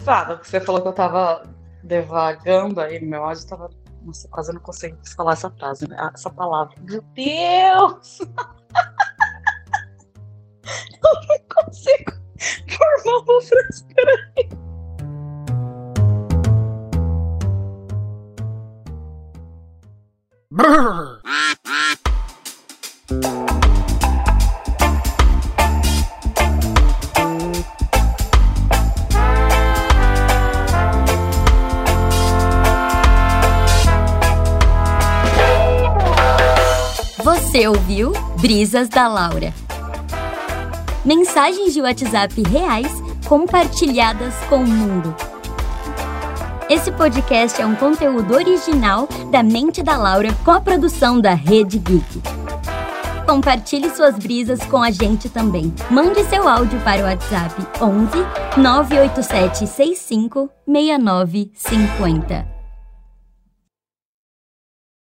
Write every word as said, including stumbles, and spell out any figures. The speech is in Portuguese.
risada, porque você falou que eu tava devagando aí, meu áudio tava... Nossa, quase não consigo falar essa frase, né? Essa palavra. Meu Deus! Eu não consigo formar uma frase, peraí. Brrr. Você ouviu Brisas da Laura. Mensagens de WhatsApp reais compartilhadas com o mundo. Esse podcast é um conteúdo original da Mente da Laura com a produção da Rede Geek. Compartilhe suas brisas com a gente também. Mande seu áudio para o WhatsApp onze nove oito sete seis cinco seis nove cinco zero.